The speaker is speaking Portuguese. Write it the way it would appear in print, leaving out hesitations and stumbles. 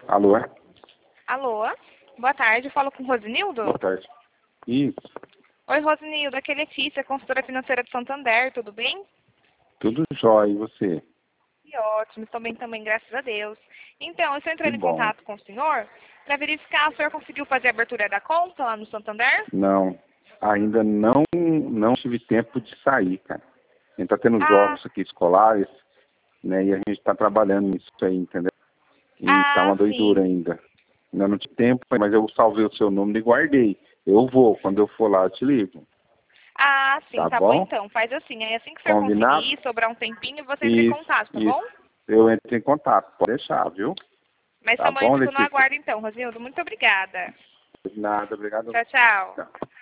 Alô? Alô? Boa tarde, eu falo com o Rosinildo? Boa tarde. Isso, Oi, Rosinildo, aqui é Letícia, consultora financeira de Santander, tudo bem? tudo jóia, e você? Que ótimo, estou bem também, graças a Deus. Então, eu estou Que entrando em bom. contato com o senhor para verificar se o senhor conseguiu fazer a abertura da conta lá no Santander? Não, ainda não tive tempo de sair, cara. A gente tá tendo Ah, jogos aqui escolares, né, e a gente tá trabalhando nisso aí, entendeu? E tá uma doidura sim. ainda. Ainda não tive tempo, mas eu salvei o seu número e guardei. Eu vou, quando eu for lá eu te ligo, Ah, sim, tá tá bom bom? então. Faz assim, aí assim que o senhor Combinado? conseguir, sobrar um tempinho, você entra em Isso, contato, tá bom? isso. Eu entro em contato, pode deixar, viu? Mas Tá tamanho bom, fico no Letícia? aguardo então, Rosinildo. Muito obrigada. Nada, obrigado. Tchau, tchau. Tchau.